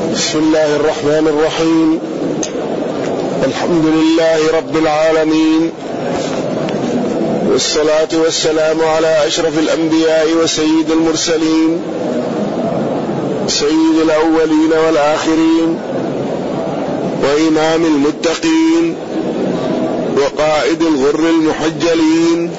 بسم الله الرحمن الرحيم. الحمد لله رب العالمين، والصلاة والسلام على أشرف الأنبياء وسيد المرسلين، سيد الأولين والآخرين، وإمام المتقين، وقائد الغر المحجلين،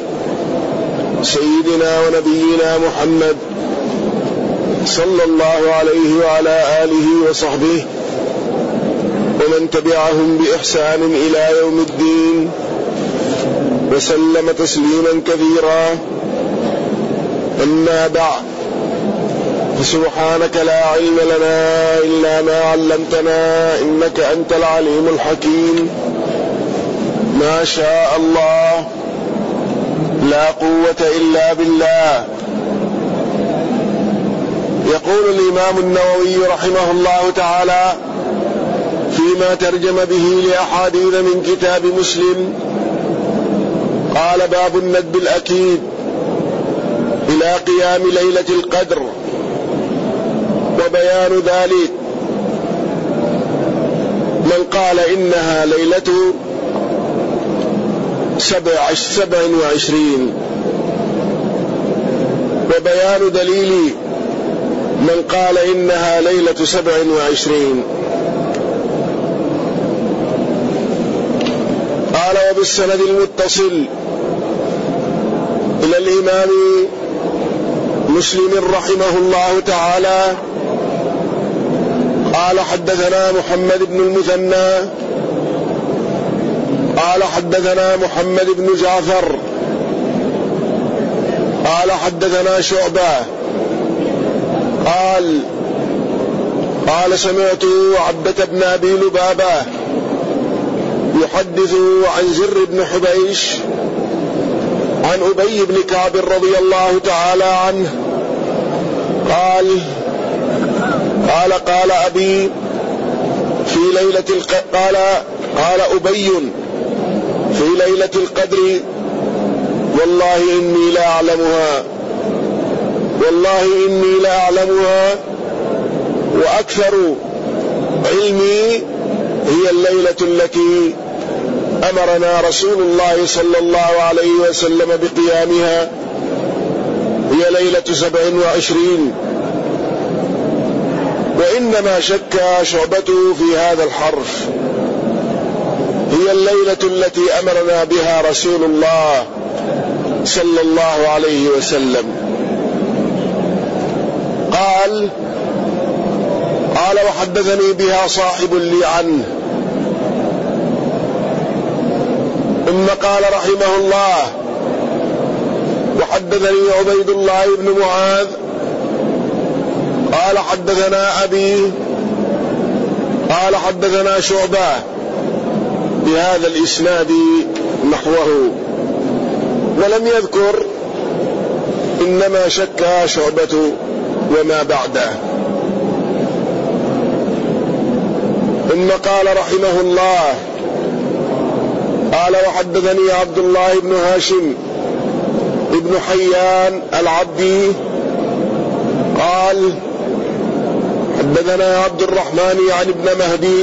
سيدنا ونبينا محمد صلى الله عليه وعلى آله وصحبه ومن تبعهم بإحسان إلى يوم الدين، وسلم تسليما كثيرا. أما بعد، فسبحانك لا علم لنا إلا ما علمتنا إنك أنت العليم الحكيم. ما شاء الله، لا قوة إلا بالله. يقول الإمام النووي رحمه الله تعالى فيما ترجم به لأحاديث من كتاب مسلم، قال: باب الندب الأكيد إلى قيام ليلة القدر، وبيان ذلك. من قال إنها ليلة 27، وبيان دليل من قال إنها ليلة 27. قال: وبالسند المتصل إلى الإمام مسلم رحمه الله تعالى قال: حدثنا محمد بن المثنى قال: حدثنا محمد بن جعفر قال: حدثنا شعبة قال: سمعت عبدة بن أبي لبابة يحدث عن زر بن حبيش عن أبي بن كعب رضي الله تعالى عنه قال أبي في ليلة قال أبي في ليلة القدر: والله إني لا أعلمها، وأكثر علمي هي الليلة التي أمرنا رسول الله صلى الله عليه وسلم بقيامها، هي ليلة 27. وإنما شك شعبته في هذا الحرف، هي الليلة التي أمرنا بها رسول الله صلى الله عليه وسلم. قال: وحدثني بها صاحب لي عنه. ثم قال رحمه الله: وحدثني عبيد الله بن معاذ قال: حدثنا أبي قال: حدثنا شعبة بهذا الإسناد نحوه، ولم يذكر إنما شك شعبة وما بعده. ثم قال رحمه الله: قال: وحدثني عبد الله بن هاشم ابن حيان العبدي قال: حدثنا عبد الرحمن عن ابن مهدي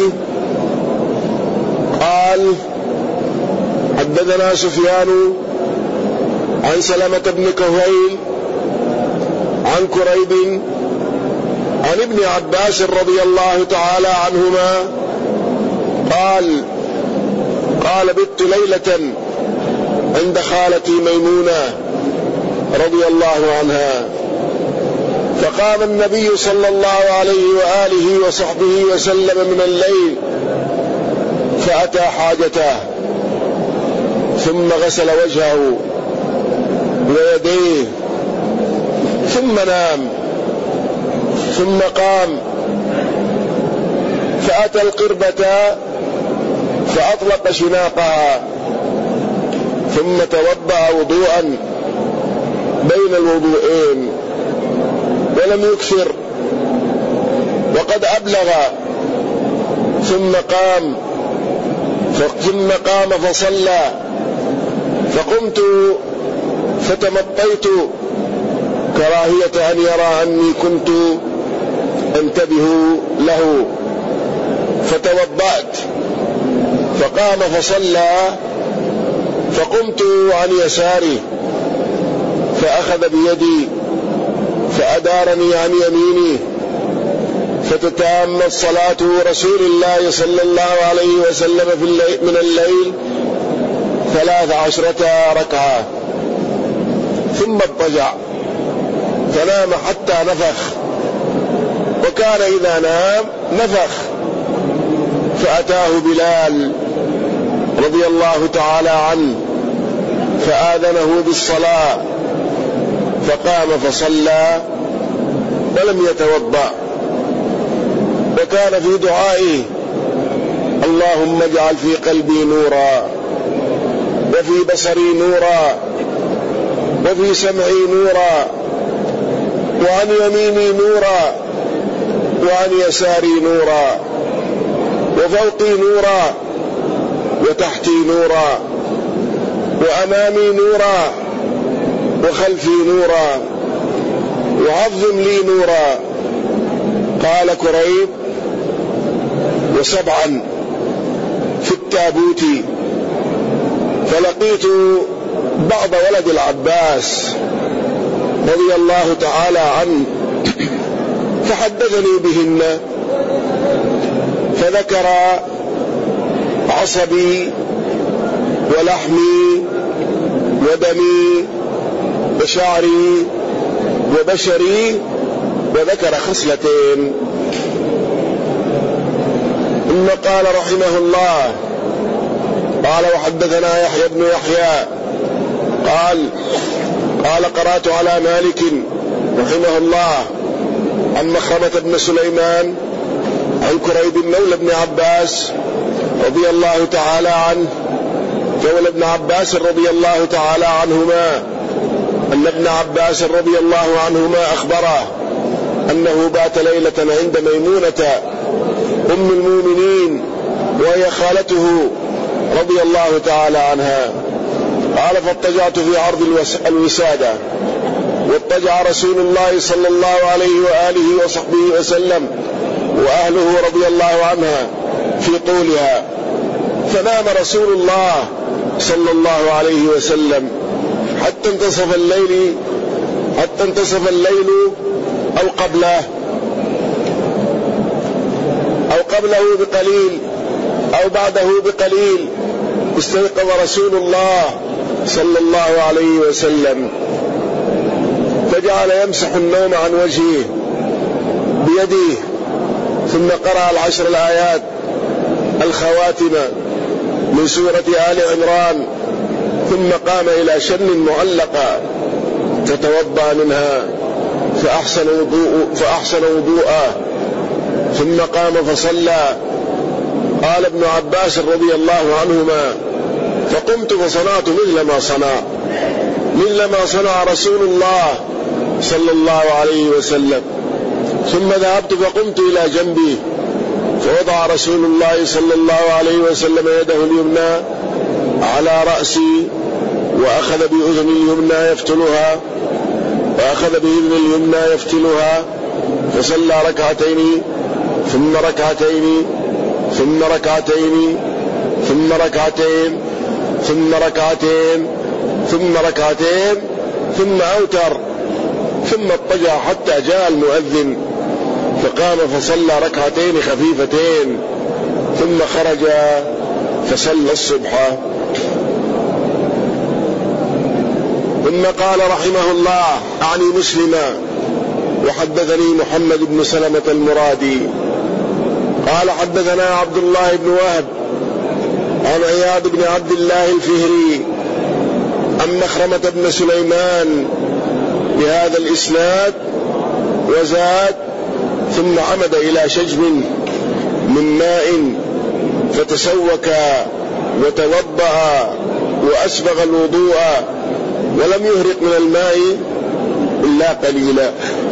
قال: حدثنا سفيان عن سلمة بن كهيل عن كريب عن ابن عباس رضي الله تعالى عنهما قال: بت ليلة عند خالتي ميمونة رضي الله عنها، فقام النبي صلى الله عليه وآله وصحبه وسلم من الليل فأتى حاجته، ثم غسل وجهه ويديه، ثم نام، ثم قام فأتى القربة فأطلق شناقها، ثم توضأ وضوءا بين الوضوءين ولم يكثر وقد أبلغ، ثم قام فصلى، فقمت فتمطيت كراهية أن يرى أني كنت أنتبه انتبه له. فتوضأت فقام فصلى، فقمت عن يساري فأخذ بيدي فأدارني عن يميني، فتتامت صلاة رسول الله صلى الله عليه وسلم من الليل 13 ركعة، ثم اضطجع فنام حتى نفخ، وكان إذا نام نفخ، فأتاه بلال رضي الله تعالى عنه فآذنه بالصلاة، فقام فصلى ولم يتوضأ، وكان في دعائه: اللهم اجعل في قلبي نورا، وفي بصري نورا، وفي سمعي نورا، وعن يميني نورا، وعن يساري نورا، وفوقي نورا، وتحتي نورا، وأمامي نورا، وخلفي نورا، وعظم لي نورا. قال كريب: وسبعا في التابوت، فلقيت بعض ولد العباس رضي الله تعالى عنه فحدثني بهن، فذكر عصبي ولحمي ودمي وشعري وبشري، وذكر خصلتين. ثم قال رحمه الله: قال وحدثنا يحيى بن يحيى قال قرأت على مالك رحمه الله عن مخرمة بن سليمان عن كريب مولى بن عباس رضي الله تعالى عنه، مولى ابن عباس رضي الله تعالى عنهما، أن ابن عباس رضي الله عنهما أخبره أنه بات ليلة عند ميمونة أم المؤمنين وهي خالته رضي الله تعالى عنها. قال: فاضطجعت في عرض الوسادة، واضطجع رسول الله صلى الله عليه وآله وصحبه وسلم وأهله رضي الله عنها في طولها، فنام رسول الله صلى الله عليه وسلم حتى انتصف الليل أو قبله بقليل أو بعده بقليل، استيقظ رسول الله صلى الله عليه وسلم فجعل يمسح النوم عن وجهه بيده، ثم قرأ 10 الآيات الخواتم من سورة آل عمران، ثم قام إلى شن معلقة فتوضأ منها فأحسن وضوءه، ثم قام فصلى. قال ابن عباس رضي الله عنهما: فقمت فصنعت مثل ما صنع رسول الله صلى الله عليه وسلم، ثم ذهبت فقمت إلى جنبي، فوضع رسول الله صلى الله عليه وسلم يده اليمنى على رأسي، وأخذ بأذن اليمنى يفتلها، فصلى ركعتين ثم ركعتين ثم ركعتين ثم ركعتين ثم ركعتين ثم ركعتين ثم أوتر، ثم اضطجع حتى جاء المؤذن، فقام فصلى ركعتين خفيفتين، ثم خرج فصلى الصبح. ثم قال رحمه الله: أعني مسلما، وحدثني محمد بن سلمة المرادي قال: حدثنا عبد الله بن وهب عن عياض بن عبد الله الفهري عن مخرمة بن سليمان بهذا الإسناد وزاد: ثم عمد إلى شجب من ماء فتسوك وتوضأ وأسبغ الوضوء، ولم يهرق من الماء إلا قليلا.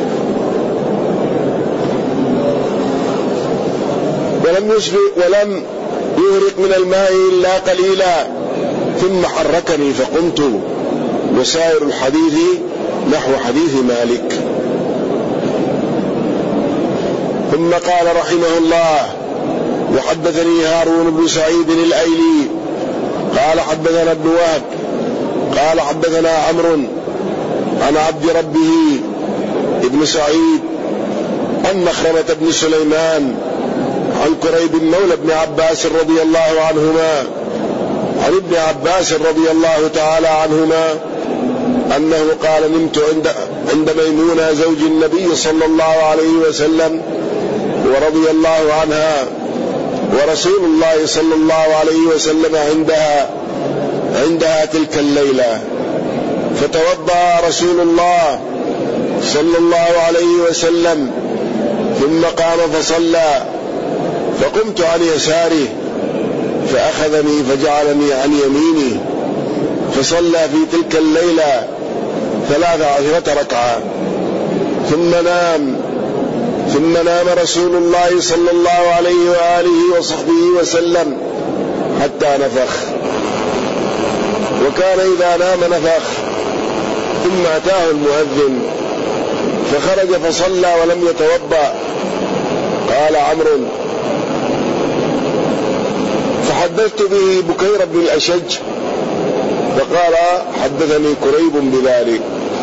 ولم يهرق من الماء إلا قليلا، ثم حركني فقمت. وسائر الحديث نحو حديث مالك. ثم قال رحمه الله: وحدثني هارون بن سعيد الأيلي قال حدثنا ابن وهب قال حدثنا عمرو عن عبد ربه ابن سعيد عن مخرمة بن سليمان عن كريب مولى ابن عباس رضي الله عنهما عن ابن عباس رضي الله تعالى عنهما أنه قال: نمت عند ميمونة زوج النبي صلى الله عليه وسلم ورضي الله عنها، ورسول الله صلى الله عليه وسلم عندها تلك الليلة، فتوضأ رسول الله صلى الله عليه وسلم ثم قام فصلى، فقمت عن يساره فأخذني فجعلني عن يمينه، فصلى في تلك الليلة 13 ركعة ثم نام رسول الله صلى الله عليه وآله وصحبه وسلم حتى نفخ، وكان إذا نام نفخ، ثم أتاه المؤذن فخرج فصلى ولم يتوضأ. قال عمرو: فحدثت به بكير بن الأشج فقال: حدثني كريب بذلك.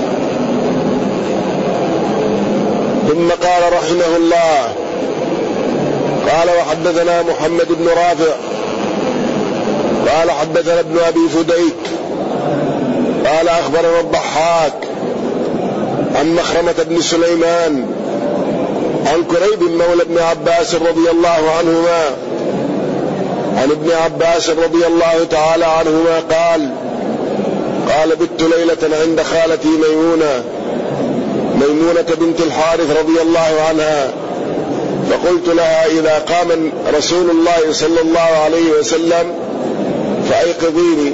ثم قال رحمه الله: قال وحدثنا محمد بن رافع قال حدثنا ابن أبي فديك قال أخبرنا الضحاك عن مخرمة بن سليمان عن كريب مولى ابن عباس رضي الله عنهما عن ابن عباس رضي الله تعالى عنهما قال: بت ليلة عند خالتي ميمونة بنت الحارث رضي الله عنها، فقلت لها: إذا قام رسول الله صلى الله عليه وسلم فأيقظيني.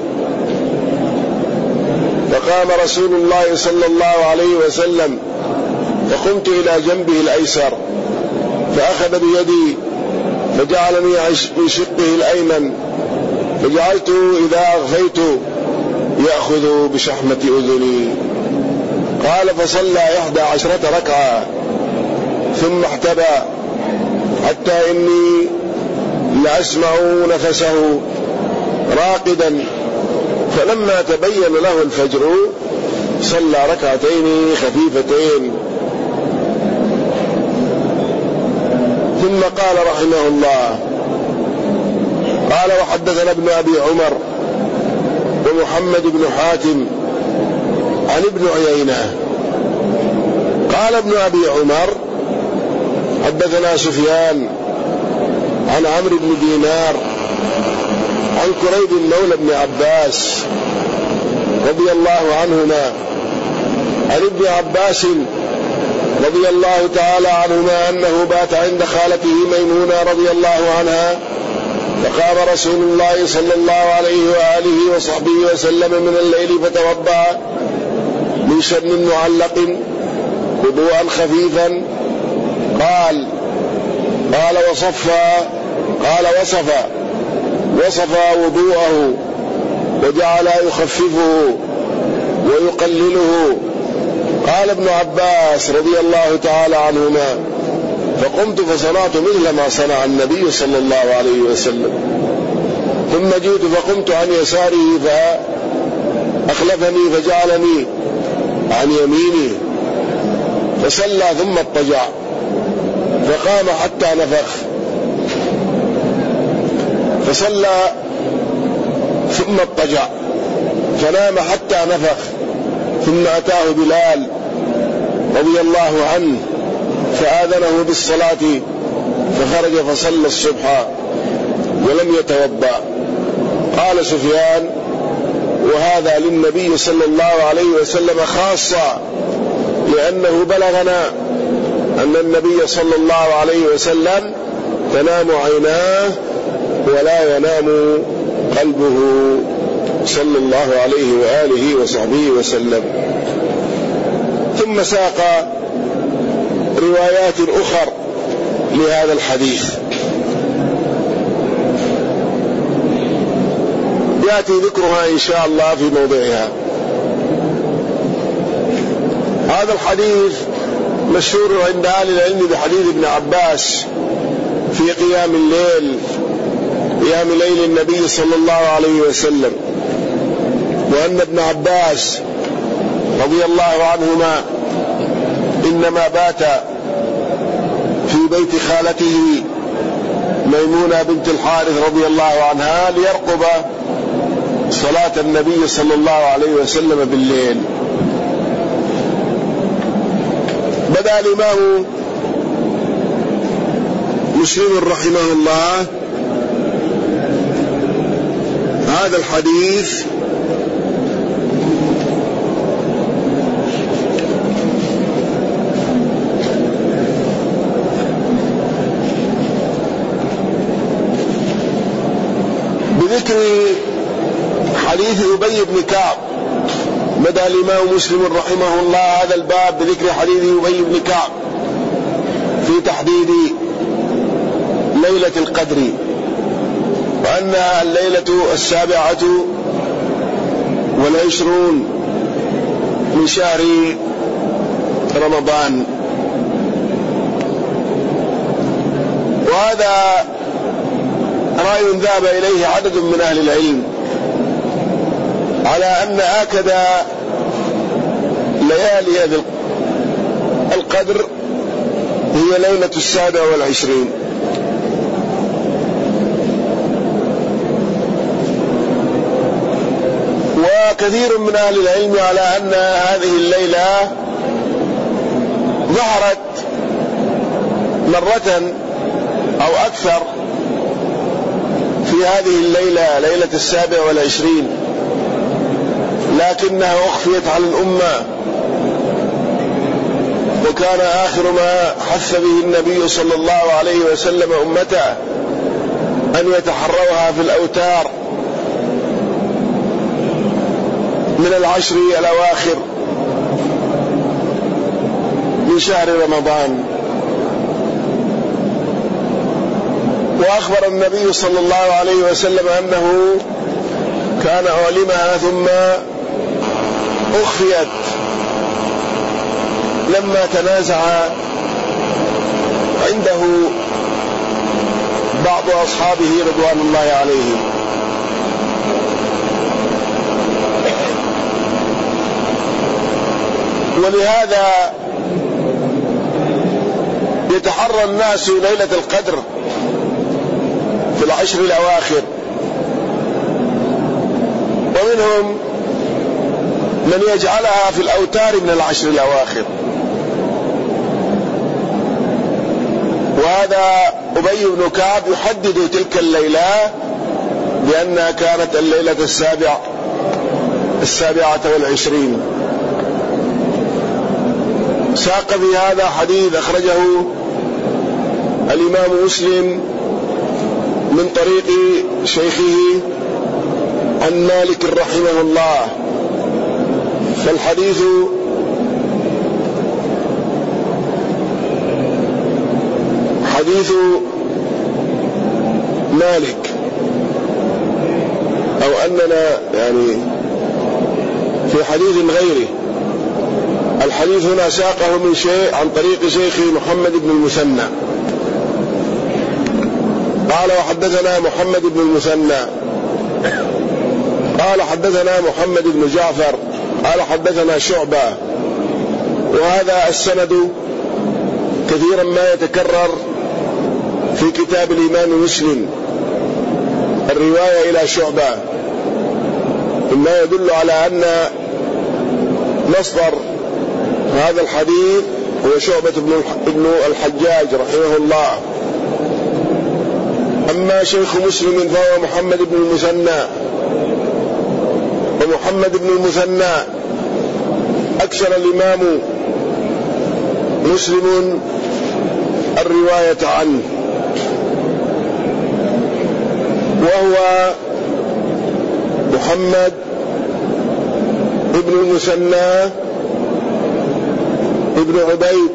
فقام رسول الله صلى الله عليه وسلم، فقمت إلى جنبه الأيسر فأخذ بيدي فجعلني من شقه الأيمن، فجعلته إذا أغفيت يأخذ بشحمة أذني. قال: فصلى 11 ركعة ثم احتبى حتى إني لأسمع نفسه راقدا، فلما تبين له الفجر صلى ركعتين خفيفتين. ثم قال رحمه الله: قال وحدثنا ابن أبي عمر ومحمد بن حاتم عن ابن عيينة قال ابن أبي عمر: حدثنا سفيان عن عمرو بن دينار عن كريب مولى ابن عباس رضي الله عنهما عن ابن عباس رضي الله تعالى عنهما أنه بات عند خالته ميمونة رضي الله عنها، فقام رسول الله صلى الله عليه وآله وصحبه وسلم من الليل فتوضأ من شن معلق وضوءا خفيفا. قال وصف وضوءه وجعل يخففه ويقلله. قال ابن عباس رضي الله تعالى عنهما: فقمت فصنعت مثل ما صنع النبي صلى الله عليه وسلم، ثم جئت فقمت عن يساره فأخلفني فجعلني عن يمينه، فصلى ثم اضطجع فقام حتى نفخ، فصلى ثم اضطجع فنام حتى نفخ، ثم أتاه بلال رضي الله عنه فآذنه بالصلاة، فخرج فصلى الصبح ولم يتوضأ. قال سفيان: وهذا للنبي صلى الله عليه وسلم خاصة، لأنه بلغنا أن النبي صلى الله عليه وسلم تنام عيناه ولا ينام قلبه صلى الله عليه وآله وصحبه وسلم. ثم ساق روايات أخر لهذا الحديث يأتي ذكرها إن شاء الله في موضعها. هذا الحديث مشهور عند أهل العلم بحديث ابن عباس في قيام الليل، قيام ليل النبي صلى الله عليه وسلم، وأن ابن عباس رضي الله عنهما إنما بات في بيت خالته ميمونة بنت الحارث رضي الله عنها ليرقب صلاة النبي صلى الله عليه وسلم بالليل. بدأ الإمام مسلم رحمه الله هذا الحديث بذكر حديث أبي بن كعب. بدأ الإمام مسلم رحمه الله هذا الباب بذكر حديث أبي بن كعب في تحديد ليلة القدر، وأنها الليلة 27 من شهر رمضان. وهذا رأي ذهب إليه عدد من أهل العلم على أن آكد ليالي هذا القدر هي ليلة 27. وكثير من أهل العلم على أن هذه الليلة ظهرت مرة أو أكثر في هذه الليلة، ليلة 27، لكنها أخفيت على الأمة، وكان آخر ما حث به النبي صلى الله عليه وسلم أمته أن يتحروها في الأوتار من العشر الأواخر من شهر رمضان. وأخبر النبي صلى الله عليه وسلم أنه كان علمها ثم أخفيت لما تنازع عنده بعض أصحابه رضوان الله عليهم. ولهذا يتحرى الناس ليلة القدر في العشر الأواخر، ومنهم من يجعلها في الأوتار من العشر الأواخر. وهذا أبي بن كعب يحدد تلك الليلة بأنها كانت الليلة 27. ساق في هذا حديث أخرجه الإمام مسلم من طريق شيخه عن مالك رحمه الله. فالحديث حديث مالك، أو أننا يعني في حديث غيره. الحديث هنا ساقه من شيء عن طريق شيخي محمد بن المثنى قال وحدثنا محمد بن المثنى قال حدثنا محمد بن جعفر قال حدثنا شعبة. وهذا السند كثيرا ما يتكرر في كتاب الإمام مسلم، الرواية إلى شعبة، مما يدل على أن مصدر هذا الحديث هو شعبة بن الحجاج رحمه الله. أما شيخ مسلم فهو محمد بن المثنى، ومحمد بن المثنى أكثر الإمام مسلم الرواية عنه، وهو محمد بن المثنى ابن عبيد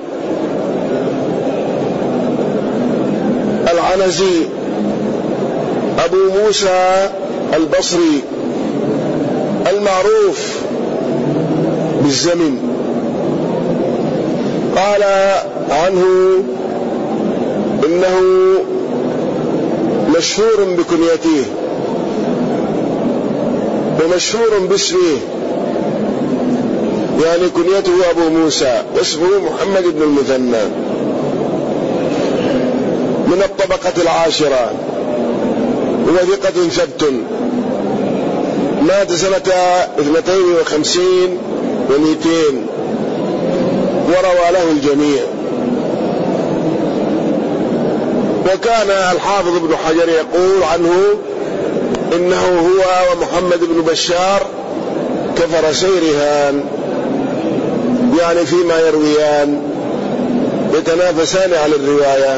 العنزي أبو موسى البصري المعروف بالزمن. قال عنه إنه مشهور بكنيته ومشهور باسمه، يعني كنيته أبو موسى واسمه محمد بن المثنى، من الطبقة العاشرة، هو ثقة ثبت، مات سنة 52 و200 وروى له الجميع. وكان الحافظ ابن حجر يقول عنه إنه هو ومحمد بن بشار كفرسي رهان، يعني فيما يرويان يتنافسان على الرواية.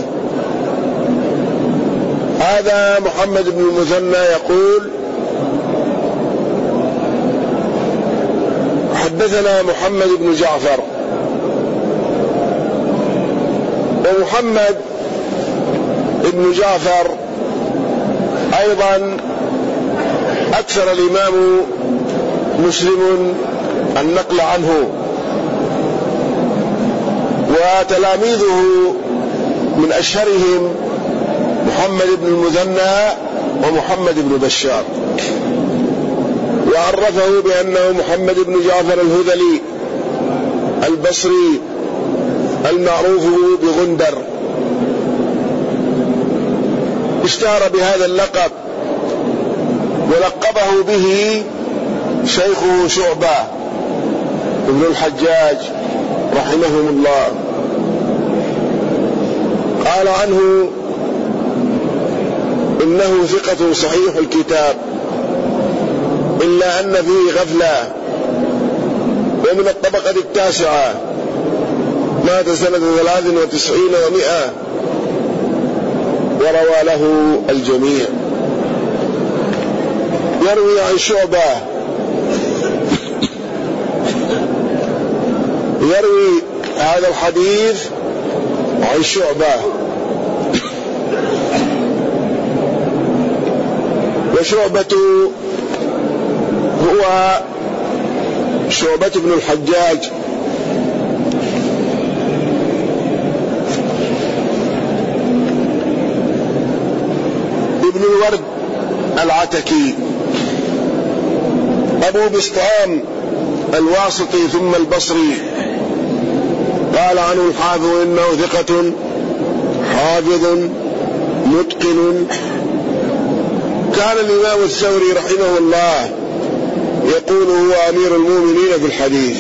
هذا محمد بن المثنى يقول: حدثنا محمد بن جعفر. ومحمد بن جعفر أيضا أكثر الإمام مسلم النقل عنه، وتلاميذه من أشهرهم محمد بن المثنى ومحمد بن بشار، وعرفه بأنه محمد بن جعفر الهذلي البصري المعروف بغندر، اشتهر بهذا اللقب، ولقبه به شيخه شعبة ابن الحجاج رحمهم الله. قال عنه إنه ثقة صحيح الكتاب، إلا أن فيه غفلة، ومن الطبقة التاسعة، مات سنة 93 و100 وروى له الجميع. يروي عن شعبة، يروي هذا الحديث عن شعبة، وشعبة هو شعبة بن الحجاج ابن الورد العتكي أبو بسطام الواسطي ثم البصري. قال عنه الحافظ إنه ثقة حافظ متقن. كان الإمام الثوري رحمه الله يقول هو أمير المؤمنين في الحديث،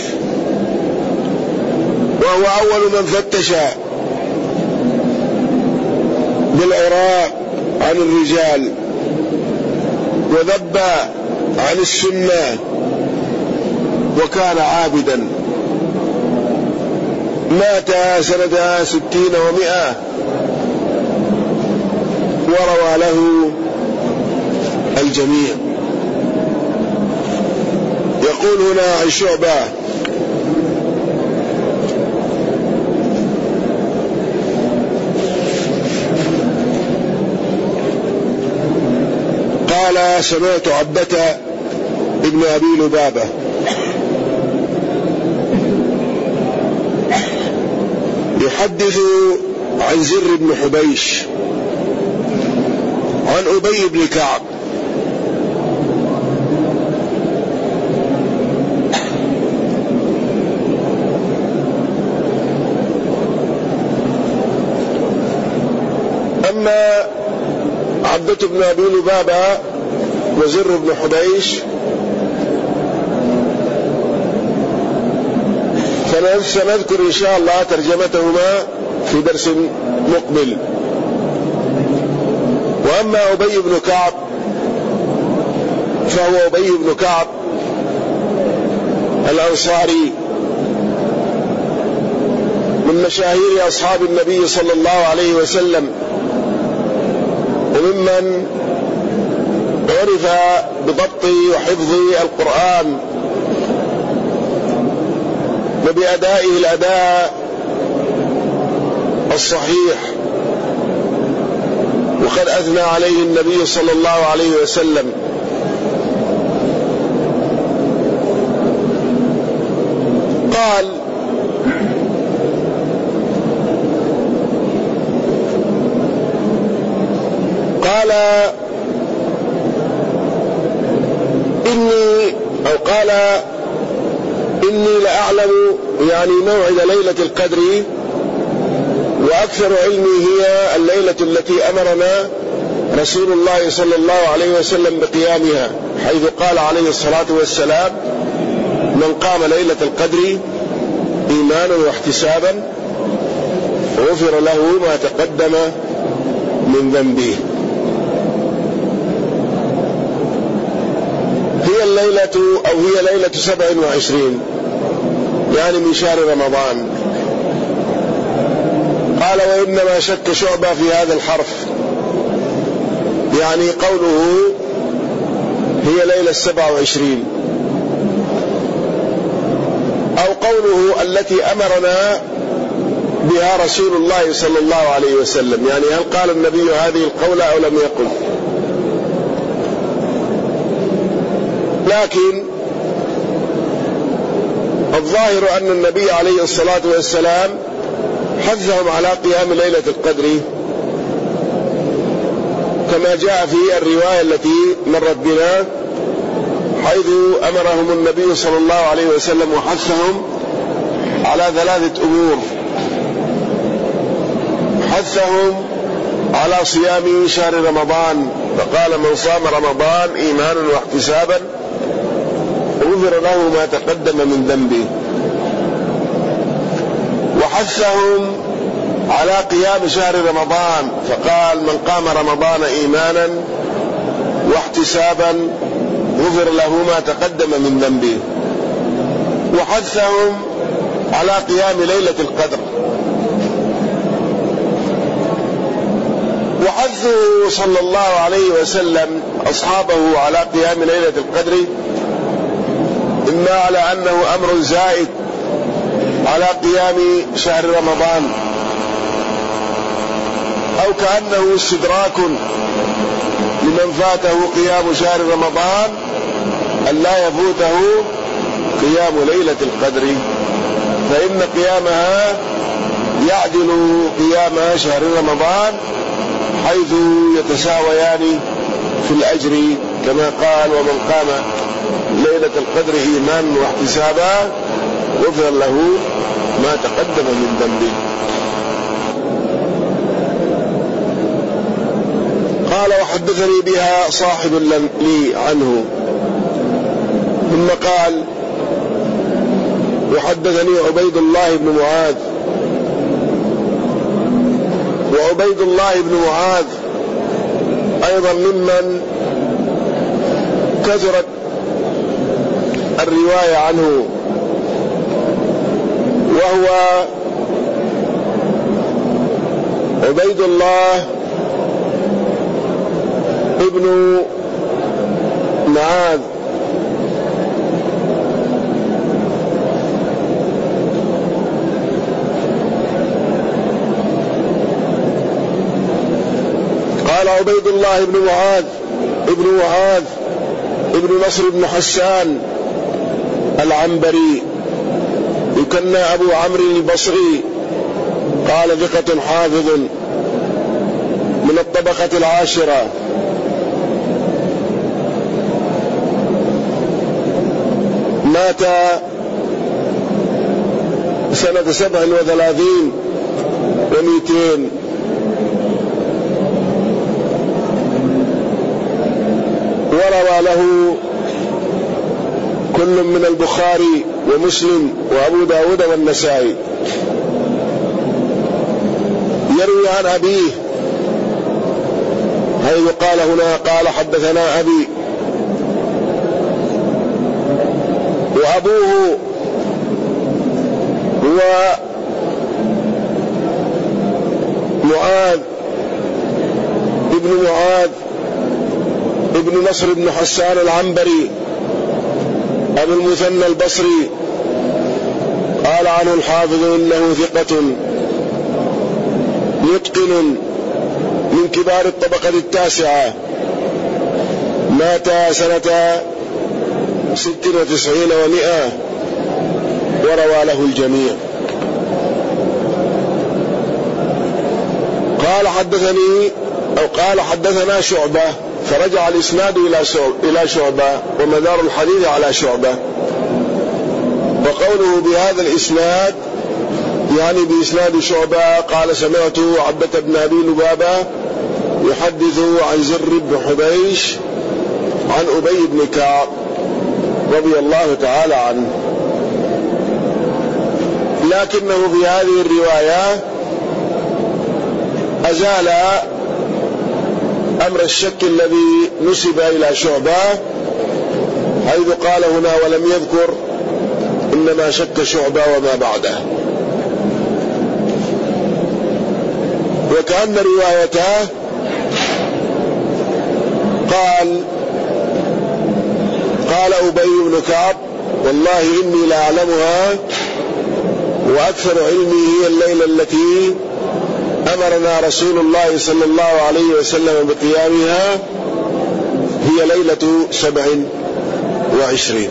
وهو أول من فتش بالعراق عن الرجال وذب عن السنة، وكان عابدا. مات سنة 60 و100 وروى له الجميع. يقول هنا عن شعبة: قال: سمعت عبدة ابن أبي لبابة يحدث عن زر بن حبيش عن أبي بن كعب أما عبدة بن أبي لبابة وزر بن حبيش سنذكر إن شاء الله ترجمتهما في درس مقبل. وأما أبي بن كعب فهو أبي بن كعب الأنصاري من مشاهير أصحاب النبي صلى الله عليه وسلم، وممن عرف بضبط وحفظ القرآن وبأدائه الأداء الصحيح، وقد أثنى عليه النبي صلى الله عليه وسلم. قال: قال إني لأعلم يعني موعد ليلة القدر، وأكثر علمي هي الليلة التي أمرنا رسول الله صلى الله عليه وسلم بقيامها، حيث قال عليه الصلاة والسلام: من قام ليلة القدر إيمانا واحتسابا غفر له ما تقدم من ذنبه. هي ليلة 27 يعني من شهر رمضان. قال: وإنما شك شعبة في هذا الحرف، يعني قوله هي ليلة 27 أو قوله التي أمرنا بها رسول الله صلى الله عليه وسلم، يعني هل قال النبي هذه القولة أو لم يقل؟ لكن الظاهر أن النبي عليه الصلاة والسلام حثهم على قيام ليلة القدر، كما جاء في الرواية التي مرت بنا، حيث أمرهم النبي صلى الله عليه وسلم وحثهم على 3 أمور: حثهم على صيام شهر رمضان، فقال: من صام رمضان إيمانا واحتسابا غفر له ما تقدم من ذنبه. وحثهم على قيام شهر رمضان، فقال: من قام رمضان إيمانا واحتسابا غفر له ما تقدم من ذنبه. وحثهم على قيام ليلة القدر. وحثه صلى الله عليه وسلم أصحابه على قيام ليلة القدر إما على أنه أمر زائد على قيام شهر رمضان، أو كأنه استدراك لمن فاته قيام شهر رمضان أن لا يفوته قيام ليلة القدر، فإن قيامها يعدل قيام شهر رمضان، حيث يتساويان في الأجر، كما قال: ومن قام ليلة القدر إيمانا واحتسابا غفر له ما تقدم من ذنبه. قال: وحدثني بها صاحب لي عنه. ثم قال: وحدثني عبيد الله بن معاذ. وعبيد الله بن معاذ أيضا ممن كثرت الرواية عنه، وهو عبيد الله ابن معاذ قال: عبيد الله بن معاذ ابن نصر بن حسان العنبري، يكنى أبو عمرو البصري، قال: ثقة حافظ من الطبقة 10، مات سنة 37 و200. وروى له كل من البخاري ومسلم وأبو داود والنسائي. يروي عن أبيه، حيث قال هنا: قال: حدثنا أبي. وأبوه هو معاذ ابن نصر بن حسان العنبري أبو المثنى البصري. قال عنه الحافظ: إنه ثقة متقن من كبار الطبقة 9، مات سنة 96 و100، وروى له الجميع. قال: حدثني أو قال حدثنا شعبة فرجع الإسناد إلى شعبة ومدار الحديث على شعبة. وقوله بهذا الإسناد يعني بإسناد شعبة قال سمعت عبدة بن أبي لبابة يحدث عن زر بن حبيش عن أبي بن كعب رضي الله تعالى عنه. لكنه في هذه الرواية أزال أمر الشك الذي نسب إلى شعبة، حيث قال هنا ولم يذكر إنما شك شعبة وما بعده. وكأن روايته قال أبي بن كعب والله إني لا أعلمها وأكثر علمي هي الليلة التي أمرنا رسول الله صلى الله عليه وسلم بقيامها، هي ليلة 27.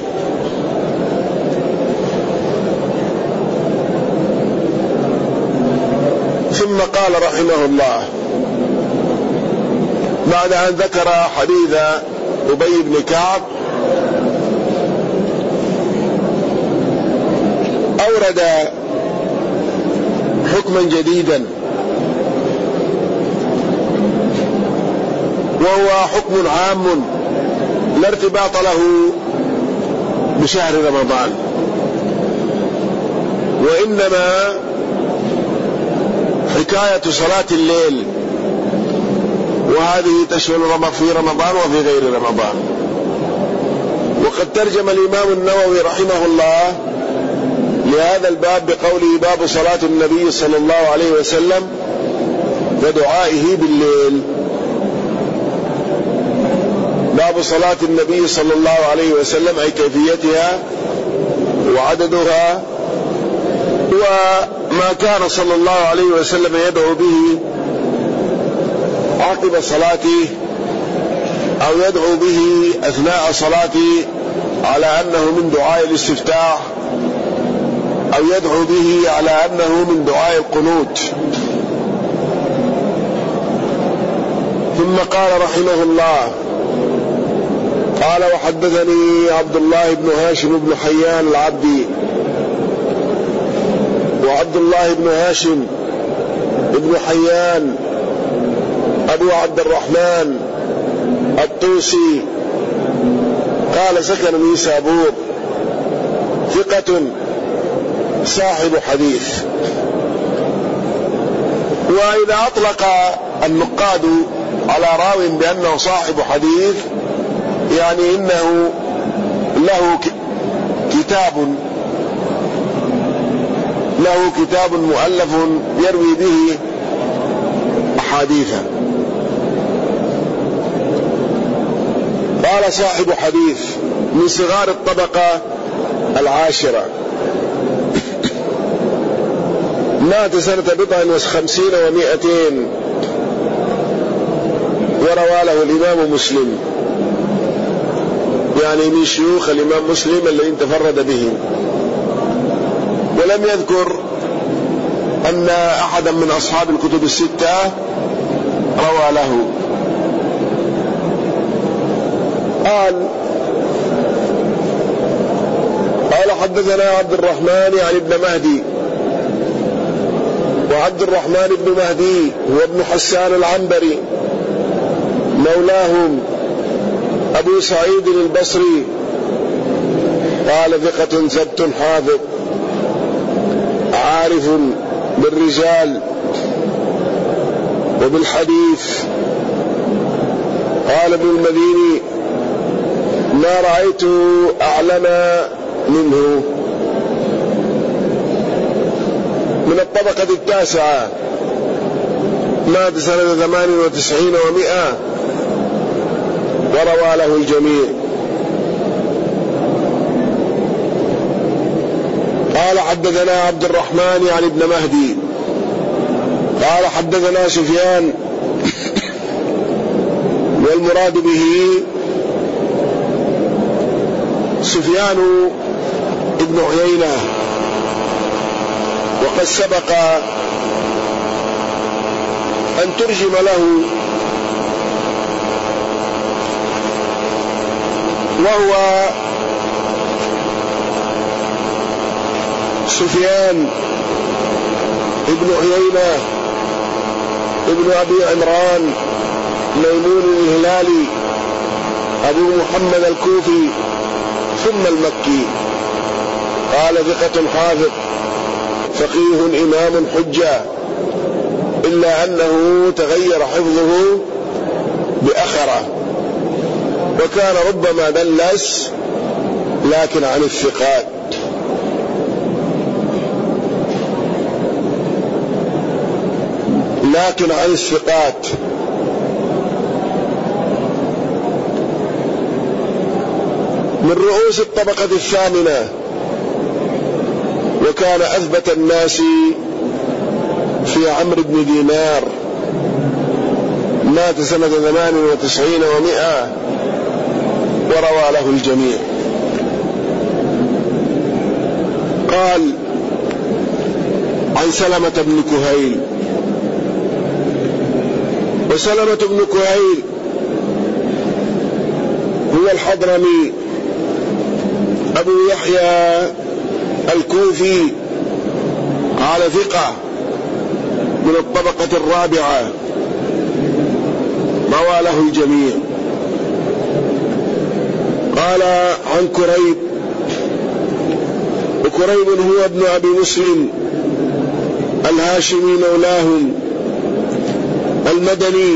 ثم قال رحمه الله بعد أن ذكر حديث أبي بن كعب أورد حكما جديدا، وهو حكم عام لا ارتباط له بشهر رمضان، وإنما حكاية صلاة الليل، وهذه تشمل في رمضان وفي غير رمضان. وقد ترجم الإمام النووي رحمه الله لهذا الباب بقوله باب صلاة النبي صلى الله عليه وسلم ودعائه بالليل. باب صلاة النبي صلى الله عليه وسلم أي كيفيتها وعددها وما كان صلى الله عليه وسلم يدعو به عقب صلاته أو يدعو به أثناء صلاته على أنه من دعاء الاستفتاح، أو يدعو به على أنه من دعاء القنوت. ثم قال رحمه الله قال وحدثني عبد الله بن هاشم بن حيان العبدي، وعبد الله بن هاشم بن حيان أبو عبد الرحمن الطوسي قال سكن نيسابور، ثقة صاحب حديث. وإذا أطلق النقاد على راو بأنه صاحب حديث يعني إنه له كتاب مؤلف يروي به أحاديثا. قال صاحب حديث من صغار الطبقة 10، مات سنة 59 و200، وروى له الإمام مسلم، يعني من شيوخ الإمام مسلم الذين تفرد به. ولم يذكر أن أحدا من أصحاب الكتب الستة روى له. قال حدثنا عبد الرحمن يعني ابن مهدي، وعبد الرحمن بن مهدي هو ابن حسان العنبري مولاهم أبو سعيد البصري، قال ثقة ثبت حافظ عارف بالرجال وبالحديث. قال ابن المديني ما رأيت أعلم منه، من الطبقة 9، مات سنة 98 و100، وروى له الجميع. قال حدثنا عبد الرحمن يعني ابن مهدي قال حدثنا سفيان، والمراد به سفيان ابن عيينة، وقد سبق أن ترجم له، وهو سفيان ابن عيينة ابن أبي عمران ميمون الهلالي أبو محمد الكوفي ثم المكي. قال ثقة حافظ فقيه إمام حجة، إلا أنه تغير حفظه بأخره، وكان ربما دلس لكن عن الثقات. من رؤوس الطبقة الثامنة، وكان أثبت الناس في عمرو بن دينار، مات سنة 98 و100 وروى له الجميع. قال عن سلمة بن كهيل، وسلمة بن كهيل هو الحضرمي أبو يحيى الكوفي، على ثقة من الطبقة الرابعة، روى له الجميع. قال عن كريب، وكريب هو ابن أبي مسلم الهاشمي مولاهم المدني،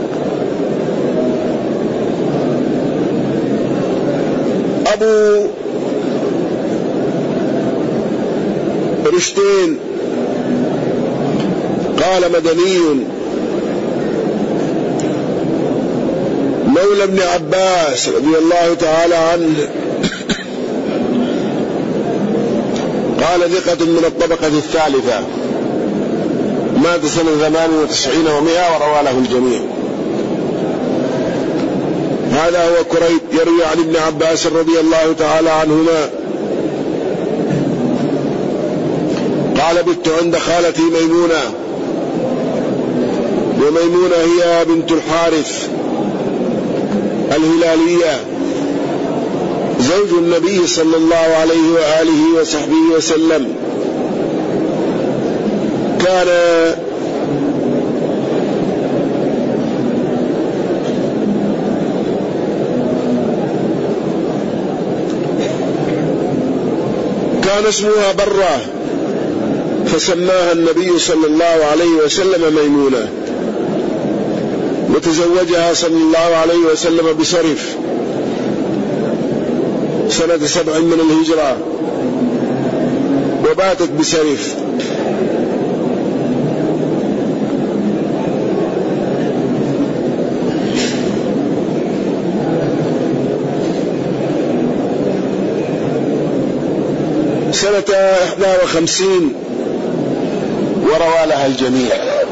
أبو رشتين. قال مدني مولى ابن عباس رضي الله تعالى عنه. قال ثقة من الطبقة الثالثة، مات سنة 98 و100 وروى له الجميع. هذا هو كريب، يروي عن ابن عباس رضي الله تعالى عنهما قال بت عند خالتي ميمونة، وميمونة هي بنت الحارث الهلالية زوج النبي صلى الله عليه وآله وصحبه وسلم. كان اسمها برة، فسماها النبي صلى الله عليه وسلم ميمونة، وتزوجها صلى الله عليه وسلم بسرف سنة 7 من الهجرة، وباتت بسرف. سنة 51 وروى لها الجميع.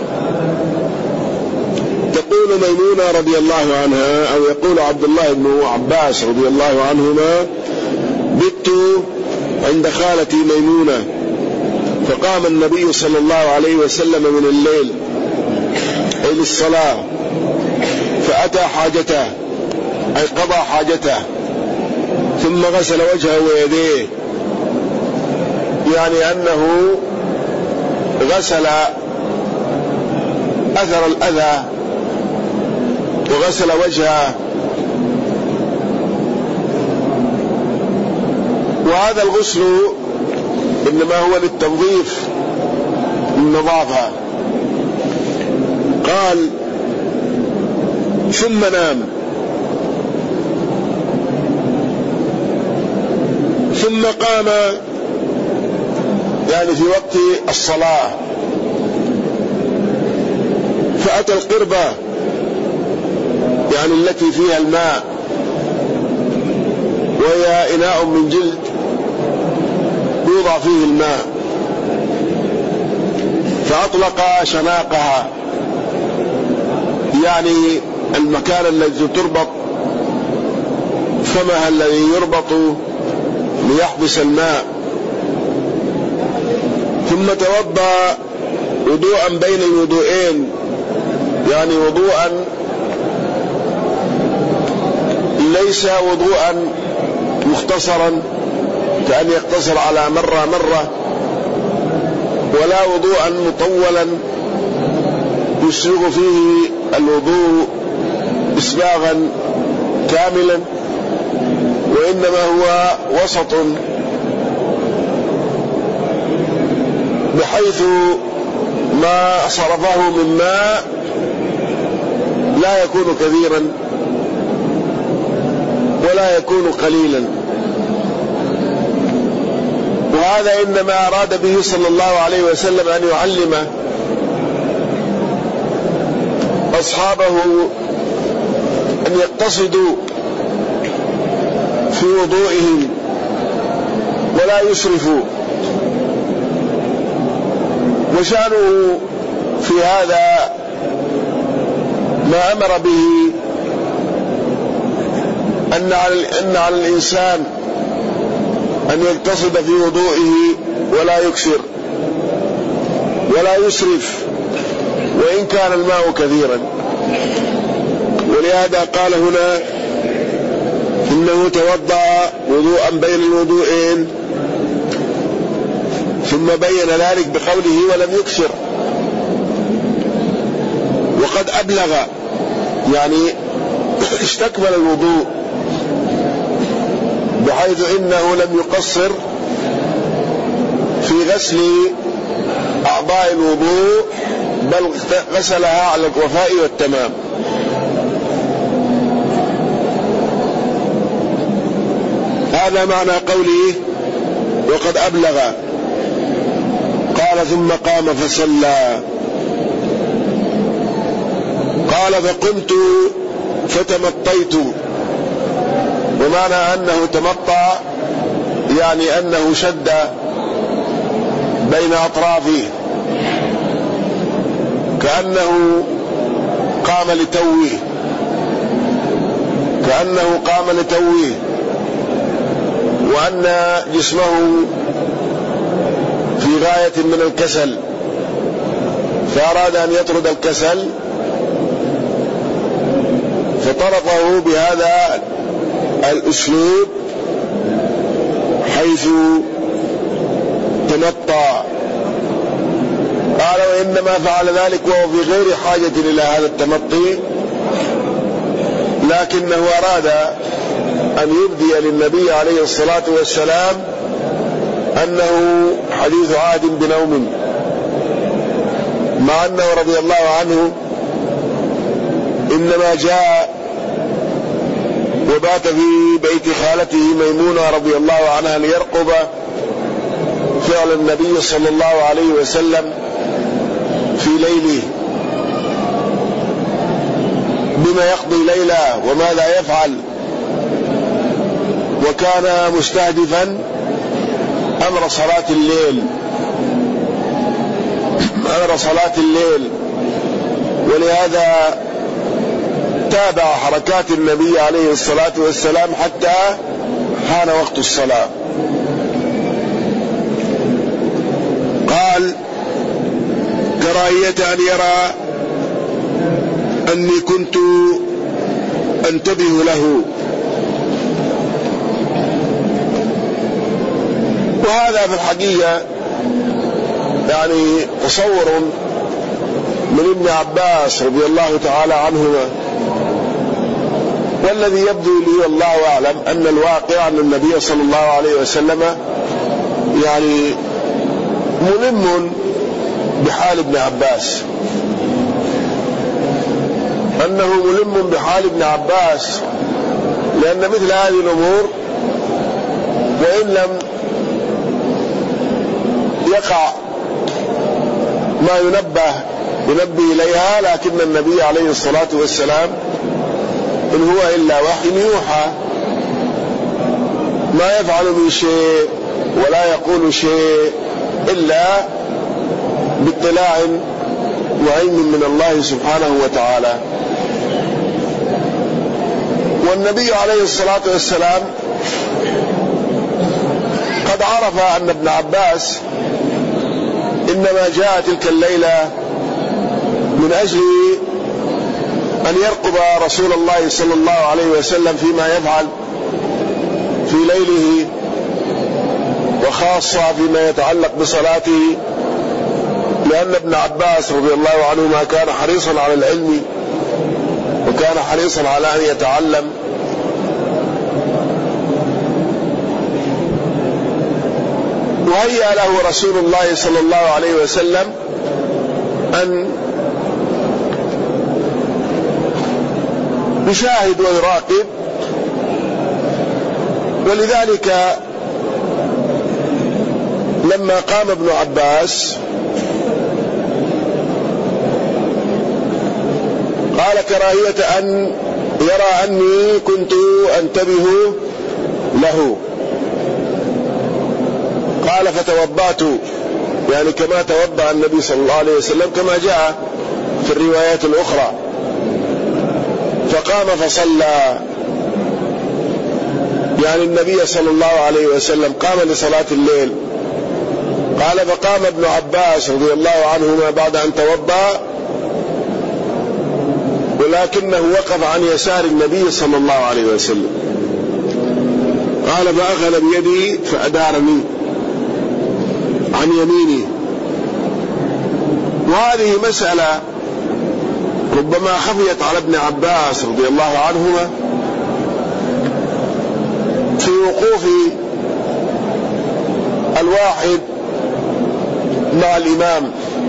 تقول ميمونة رضي الله عنها، أو يقول عبد الله بن عباس رضي الله عنهما: بت عند خالتي ميمونة، فقام النبي صلى الله عليه وسلم من الليل أي للصلاة، فأتى حاجته أي قضى حاجته، ثم غسل وجهه ويديه، يعني أنه غسل أثر الأذى وغسل وجهه. وهذا الغسل إنما هو للتنظيف، النظافة. قال: ثم نام، ثم قام، يعني في وقت الصلاة، فأتى القربة، يعني التي فيها الماء، وهي إناء من جلد يوضع فيه الماء، فأطلق شناقها، يعني المكان الذي تربط، فمها الذي يربط ليحبس الماء، ثم توضأ وضوءا بين الوضوءين يعني وضوءا ليس وضوءا مختصرا كأن يقتصر على مرة، ولا وضوءا مطولا يسبغ فيه الوضوء إسباغا كاملا، وإنما هو وسط بحيث ما صرفه من ماء لا يكون كثيرا ولا يكون قليلا. وهذا إنما أراد به صلى الله عليه وسلم أن يعلم أصحابه أن يقتصدوا في وضوئهم ولا يسرفوا. وشأنه في هذا ما أمر به أن على الإنسان أن يقتصد في وضوئه ولا يكثر ولا يسرف وإن كان الماء كثيرا. ولهذا قال هنا إنه توضأ وضوءا بين الوضوئين، ثم بين ذلك بقوله ولم يكثر. وقد أبلغ يعني استكمل الوضوء، بحيث إنه لم يقصر في غسل أعضاء الوضوء، بل غسلها على الوفاء والتمام. هذا معنى قوله وقد أبلغ. قال ثم قام فصلى. قال فقمت فتمطيت. ومعنى أنه تمطى يعني أنه شد بين أطرافه كأنه قام لتويه، وأن جسمه في غاية من الكسل، فأراد أن يطرد الكسل فطرقه بهذا الأسلوب حيث تمطى. قال وإنما فعل ذلك وهو في غير حاجة إلى هذا التمطي، لكنه أراد أن يبدي للنبي عليه الصلاة والسلام أنه حديث عهد بنوم، مع أنه رضي الله عنه إنما جاء وبات في بيت خالته ميمونة رضي الله عنها ليرقب فعل النبي صلى الله عليه وسلم في ليله، بما يقضي ليله وماذا يفعل. وكان مستهدفا أمر صلاة الليل، ولهذا تابع حركات النبي عليه الصلاة والسلام حتى حان وقت الصلاة. قال كراهية أن يرى أني كنت أنتبه له. وهذا في الحقيقة يعني تصور من ابن عباس رضي الله تعالى عنهما، والذي يبدو لي والله أعلم أن الواقع أن النبي صلى الله عليه وسلم يعني ملم بحال ابن عباس، أنه ملم بحال ابن عباس، لأن مثل هذه الأمور وإن لم يقع ما ينبه إليها، لكن النبي عليه الصلاة والسلام إن هو إلا وحي يوحى، ما يفعل من شيء ولا يقول شيء إلا باطلاع وعلم من الله سبحانه وتعالى. والنبي عليه الصلاة والسلام قد عرف أن ابن عباس إنما جاء تلك الليلة من أجل أن يرقب رسول الله صلى الله عليه وسلم فيما يفعل في ليله، وخاصة فيما يتعلق بصلاته، لأن ابن عباس رضي الله عنهما كان حريصا على العلم وكان حريصا على أن يتعلم. وهيأ له رسول الله صلى الله عليه وسلم أن يشاهد ويراقب، ولذلك لما قام ابن عباس قال كراهية أن يرى أني كنت أنتبه له، قال فتوضأت، يعني كما توضأ النبي صلى الله عليه وسلم كما جاء في الروايات الأخرى، فقام فصلى، يعني النبي صلى الله عليه وسلم قام لصلاة الليل. قال فقام ابن عباس رضي الله عنهما بعد أن توضأ، ولكنه وقف عن يسار النبي صلى الله عليه وسلم. قال فأخذ بيدي فأدارني عن يميني. وهذه مسألة ربما خفيت على ابن عباس رضي الله عنهما في وقوف الواحد مع الإمام،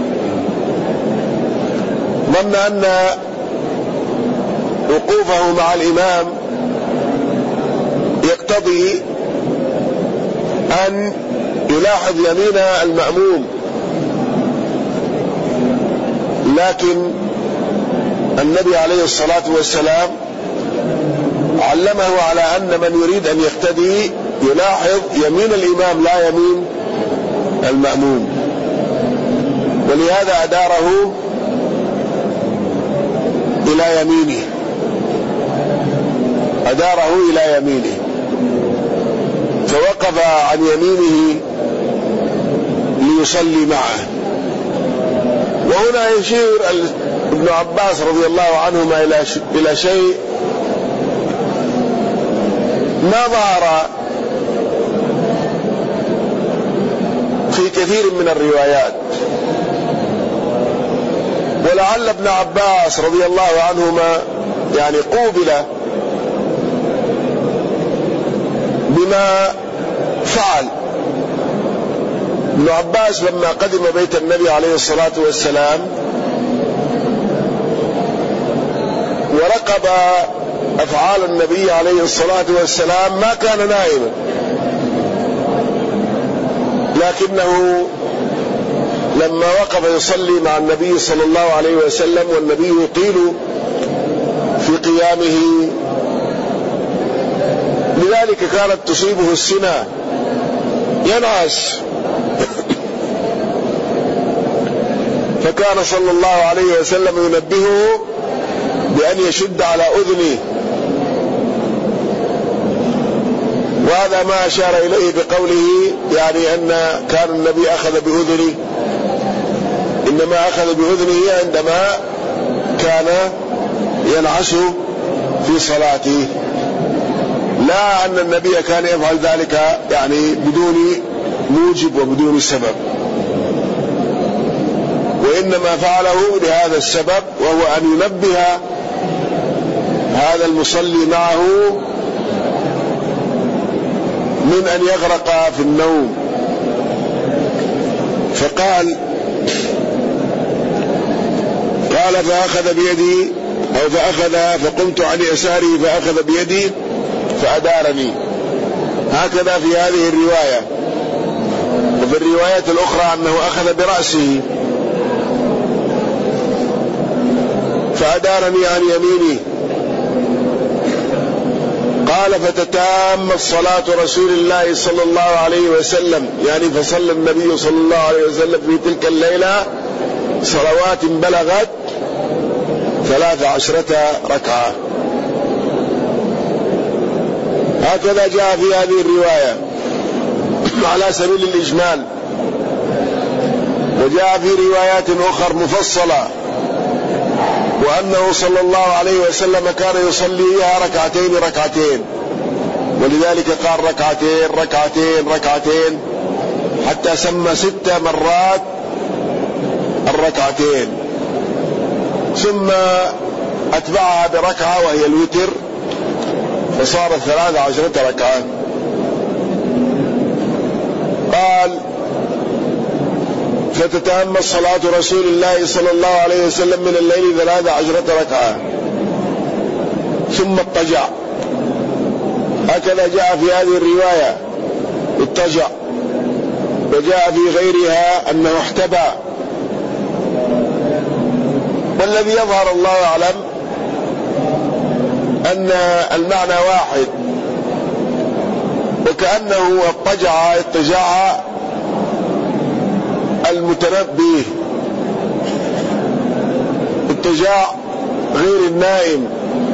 ظن أن وقوفه مع الإمام يقتضي أن يلاحظ يمين المأموم، لكن النبي عليه الصلاة والسلام علمه على أن من يريد أن يقتدي يلاحظ يمين الإمام لا يمين المأموم، ولهذا أداره إلى يمينه، أداره إلى يمينه، فوقف عن يمينه ليصلي معه. وهنا يشير ابن عباس رضي الله عنهما إلى شيء ما ظهر في كثير من الروايات، ولعل ابن عباس رضي الله عنهما يعني قوبل بما فعل. ابن عباس لما قدم بيت النبي عليه الصلاة والسلام ورقب أفعال النبي عليه الصلاة والسلام ما كان نائما، لكنه لما وقف يصلي مع النبي صلى الله عليه وسلم والنبي يطيل في قيامه، لذلك كانت تصيبه السنة ينعس، فكان صلى الله عليه وسلم ينبهه بأن يشد على أذنه، وهذا ما أشار إليه بقوله يعني أن كان النبي أخذ بأذنه، إنما أخذ بأذنه عندما كان ينعس في صلاته، لا أن النبي كان يفعل ذلك يعني بدون موجب وبدون سبب، وإنما فعله لهذا السبب، وهو أن ينبه هذا المصلي معه من أن يغرق في النوم. فقال فأخذ بيدي أو فقمت عن يساري فأخذ بيدي فأدارني، هكذا في هذه الرواية. وفي الروايات الأخرى أنه أخذ برأسه فأدارني عن يميني. قال فتتامت صلاة رسول الله صلى الله عليه وسلم، يعني فصلى النبي صلى الله عليه وسلم في تلك الليلة صلوات بلغت 13 ركعة. هكذا جاء في هذه الرواية على سبيل الإجمال، وجاء في روايات أخرى مفصلة وأنه صلى الله عليه وسلم كان يصليها ركعتين ركعتين، ولذلك قال ركعتين ركعتين ركعتين حتى سمى 6 مرات الركعتين، ثم أتبعها بركعة وهي الوتر فصارت 13 ركعة. قال فتتم صلاة رسول الله صلى الله عليه وسلم من الليل 13 ركعة ثم اضطجع، هكذا جاء في هذه الرواية اضطجع، وجاء في غيرها أنه احتبى. والذي يظهر الله أعلم أن المعنى واحد، وكأنه اضطجع اضطجاع المتنبه، اضطجاع غير النائم،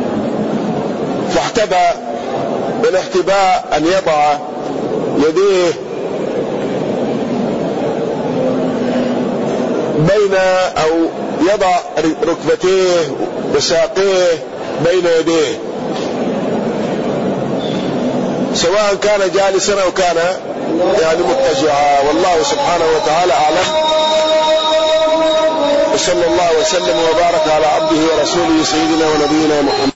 فاحتبى. والاحتباء أن يضع يديه بين أو يضع ركبتيه وساقيه بين يديه، سواء كان جالسا أو كان مضطجعا. والله سبحانه وتعالى أعلم، وصلى الله وسلم وبارك على عبده ورسوله سيدنا ونبينا محمد.